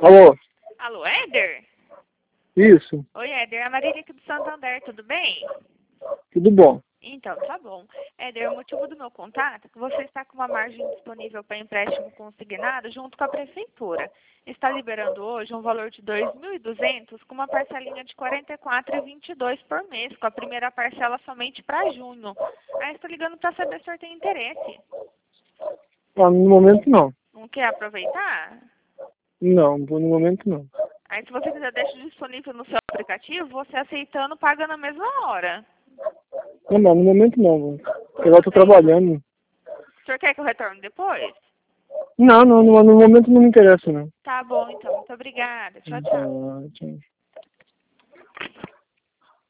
Alô? Alô, Éder? Isso, Oi, Éder, é a Marília aqui do Santander, tudo bem? tudo bom. Então, tá bom. Éder, o motivo do meu contato é que você está com uma margem disponível para empréstimo consignado junto com a prefeitura. Está liberando hoje um valor de 2.200 com uma parcelinha de R$ 44,22 por mês, com a primeira parcela somente para junho. Aí estou ligando para saber se o senhor tem interesse. Ah, no momento não. Não quer aproveitar? Não, no momento não. Aí se você quiser deixar disponível no seu aplicativo, você aceitando paga na mesma hora. Não, no momento não, mano. Tudo Eu tô bem. trabalhando. O senhor quer que eu retorne depois? Não, no momento não me interessa, não. Tá bom, então. Muito obrigada. Tchau, tchau. Tchau.